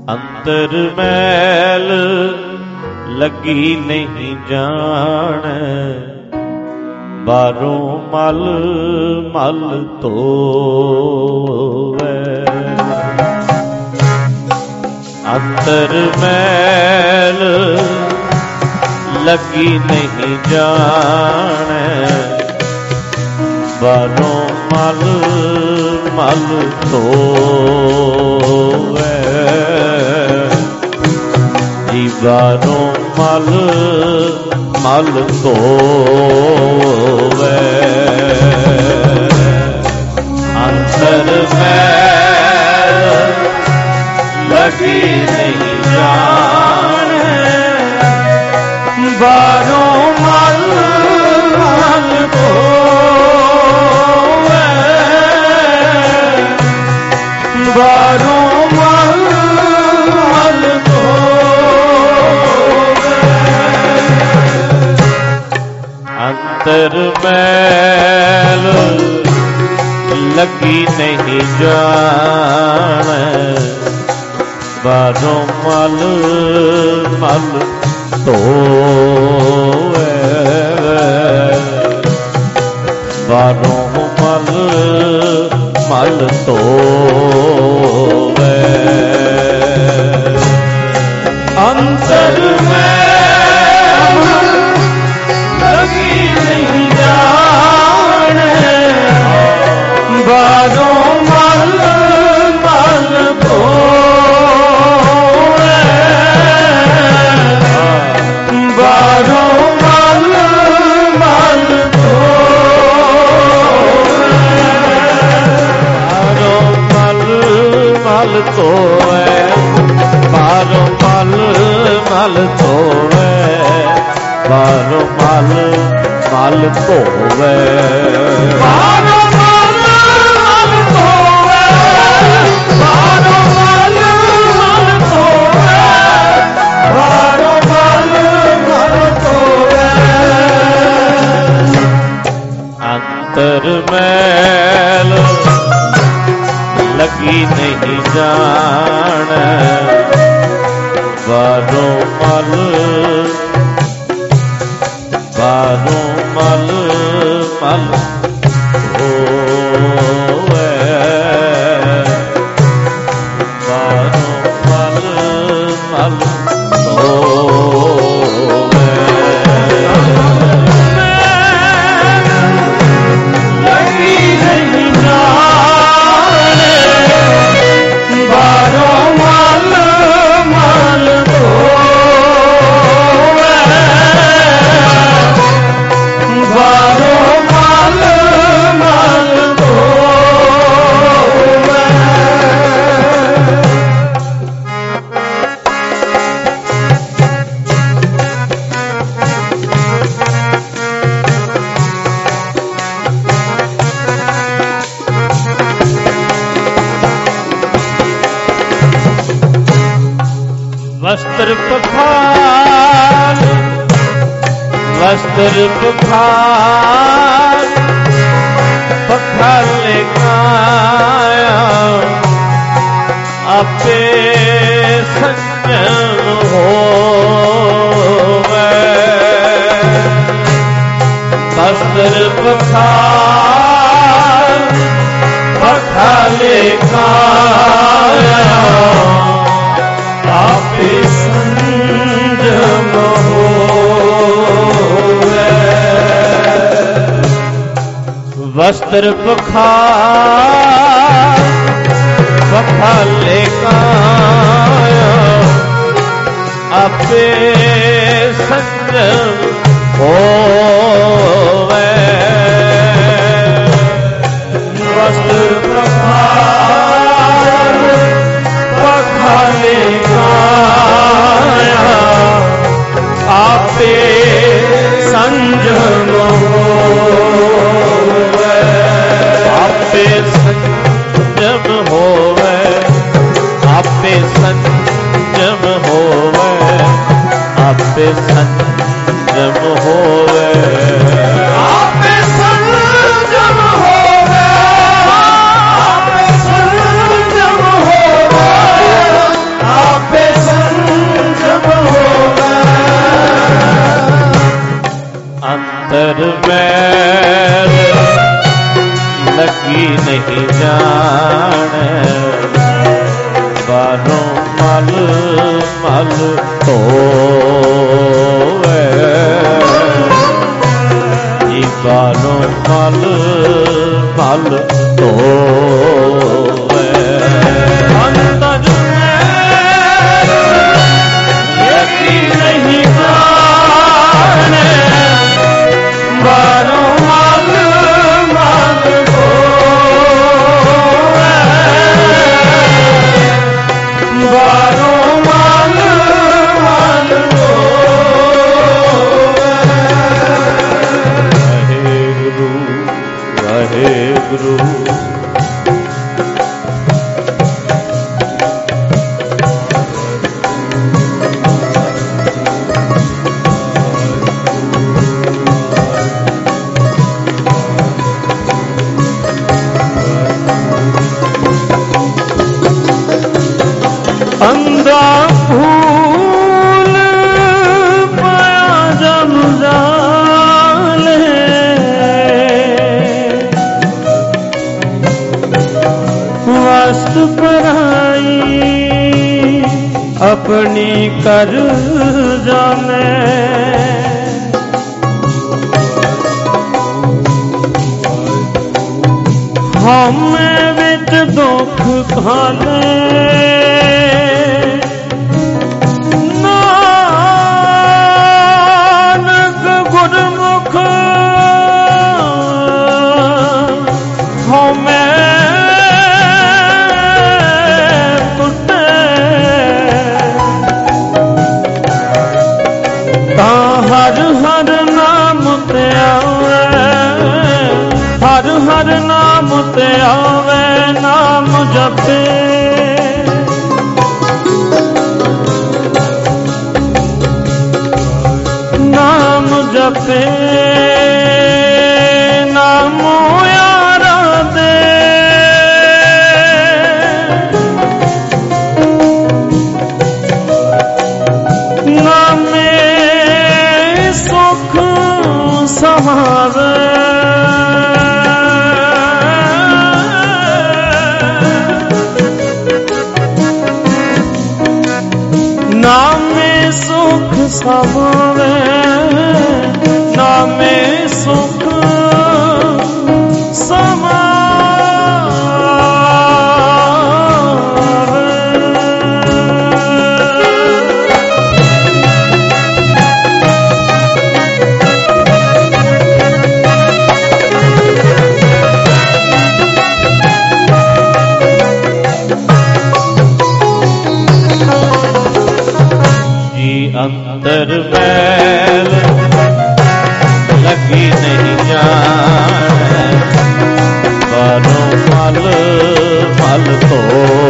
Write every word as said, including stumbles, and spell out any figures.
ਅੰਤਰ ਮੈਲ ਲੱਗੀ ਨਹੀਂ ਜਾਣ, ਬਾਹਰੋਂ ਮਲ ਮਲ ਧੋਵੈ। ਅੰਤਰ ਮੈਲ ਲੱਗੀ ਨਹੀਂ ਜਾਣ, ਬਾਹਰੋਂ ਮਲ ਮਲ ਧੋਵੈ। ਜੀ ਬਾਹਰੋਂ ਮਲ ਮਲ ਧੋਵੈ। ਅੰਤਰ ਮੈਲ ਲੱਗੀ ਨਹੀਂ ਜਾਣ, ਬਾਹਰੋਂ ਮਲ ਮਲ ਧੋਵੈ। ਬਾਹਰੋਂ ਮਲ ਮਲ ਧੋਵੈ। ਅੰਤਰ ਮੈਲ ਲੱਗੀ ਨਹੀਂ ਜਾਣ, ਬਾਹਰੋਂ ਮਲ ਮਲ ਧੋਵੈ। ਬਾਹਰੋਂ ਮਲ ਮਲ ਧੋਵੈ। ਅੰਤਰ ਮੈਲ ਲੱਗੀ ਨਹੀਂ ਜਾਣ, ਬਾਹਰੋਂ ਮਲ ਮਲ ਧੋਵੈ। ਬਾਹਰੋਂ ਮਲ ਮਲ ਧੋਵੈ। ਬਾਹਰੋਂ ਮਲ ਮਲ ਧੋਵੈ। ਬਾਹਰੋਂ ਮਲ ਮਲ ਧੋਵੈ। ਬਾਹਰੋਂ ਮਲ ਮਲ ਧੋਵੈ। ਬਾਹਰੋਂ ਮਲ ਮਲ ਧੋਵੈ। ਬਾਹਰੋਂ ਮਲ ਮਲ ਧੋਵੈ। ਅੰਤਰ ਮੈਲ ਲੱਗੀ ਨਹੀਂ ਜਾਣ, ਬਾਹਰੋਂ ਮਲ ਬਾਹਰੋਂ ਮਲ ਮਲ ਧੋਵੈ। ਬਾਹਰੋਂ ਮਲ ਮਲ ਧੋਵੈ। ਲੱਗੀ ਨਹੀਂ ਜਾਣ, ਬਾਹਰੋਂ ਮਲ ਮਲ ਧੋਵੈ। ਬਾਹਰੋਂ ਮਲ ਮਲ ਧੋਵੈ। ਵਸਤਰ ਪਖਾਲ ਵਸਤਰ ਪਖਾਲ ਪਖਾਲੇ ਕਾਇਆ, ਆਪੇ ਸੰਜਮ ਹੋਵੈ। ਵਸਤਰ ਪਖਾਲ ਪਖਾਲੇ ਕਾਇਆ, ਆਪੇ ਸੰਜਮ ਹੋਵੈ। ਵਸਤਰ ਪਖਾਲ ਪਖਾਲੇ ਕਾਇਆ, ਆਪੇ ਸੰਜਮ ਹੋਵੈ। ਵਸਤਰ ਪਖਾਲ ਪਖਾਲੇ ਕਾਇਆ, ਆਪੇ ਸੰਜਮ ਹੋਵੈ। ਆਪੇ ਸੰਜਮ ਹੋਵੈ। ਆਪੇ ਸੰਜਮ ਹੋਵੈ। ਆਪੇ ਸੰਜਮ ਹੋਵੈ। ਆਪੇ ਸੰਜਮ ਹੋਵੈ। ਆਪੇ ਸੰਜਮ ਹੋਵੈ। ਬਾਹਰੋਂ ਮਲ ਮਲ ਧੋਵੇ, ਜੀ ਬਾਹਰੋਂ ਮਲ ਮਲ ਧੋਵੇ। ਅੰਦਰ ਯਕੀ ਨਹੀਂ ਜਾਣੇ, ਬਾਹਰੋਂ ਮਲ ਮਲ ਧੋਵੇ, ਬਾਹਰੋਂ ਮਲ ਮਲ ਧੋਵੇ। ਵਾਹਿਗੁਰੂ ਵਾਹਿਗੁਰੂ ਅੰਧਾ ਫੂਲ ਪਾਇਆ ਜਬ ਜਾਲੇ, ਵਸਤ ਪਰਾਈ ਆਪਣੀ ਕਰ ਜਾਣੇ। ਹਉਮੈ ਵਿੱਚ ਦੁੱਖ ਖਾਲੇ, ਨਾਨਕ ਗੁਰਮੁਖ ਹਉਮੈ ਟੁੱਟੇ, ਤਾਂ ਹਰ ਹਰ ਨਾਮ ਤੇ ਆਵੇ, ਹਰ ਹਰ ਨਾਮ ਤੇ ਆਵੇ, ਨਾਮ ਜਪੇ। ਨਾਮ ਜਪੇ ਨਾਮ ਆਰਾਧੇ, ਨਾਮੇ ਸੁਖ ਸਮਾਵੇ। ਨਾਮੇ ਸੁਖ ਸਮਾਵੇ, ਨਾਮੇ ਸੁਖ ਅੰਦਰ ਮੈਲ ਲੱਗੀ ਨਹੀਂ ਜਾਣੇ, ਬਾਹਰੋਂ ਮਲ ਮਲ ਧੋ